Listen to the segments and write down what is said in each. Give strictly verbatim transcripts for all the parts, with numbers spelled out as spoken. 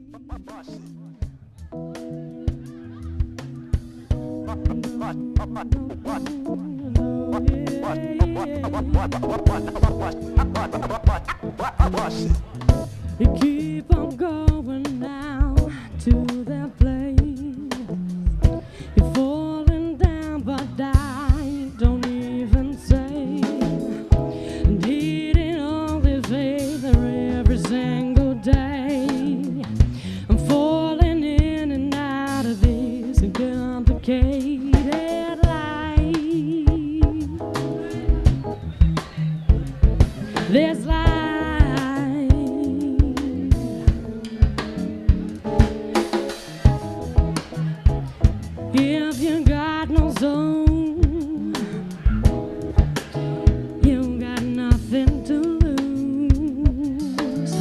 You keep on going now to that place. You're falling down, but I don't even say. Needing all this faith every single day. I'm falling in and out of this complicated life. This life. If you got no soul, you got nothing to lose.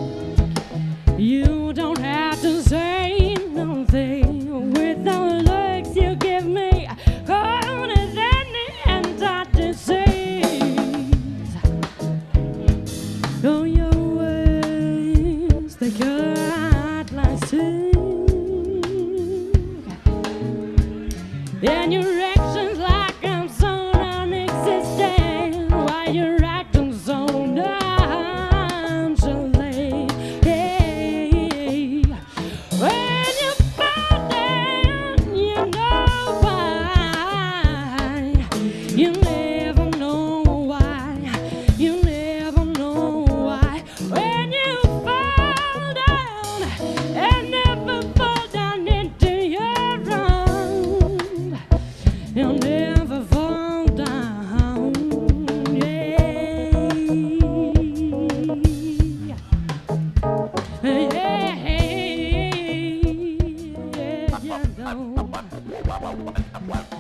You don't have to say nothing with the looks you give me. Cold as any disease. Oh, your ways, they cut like steel. And your actions like I'm so non-existent. Why you're acting so nonchalant? Hey, when you fall down, you know why. You never know why. You never know why. When you fall down and never fall down into your own. You'll never fall down, yeah. Yeah, yeah, you don't.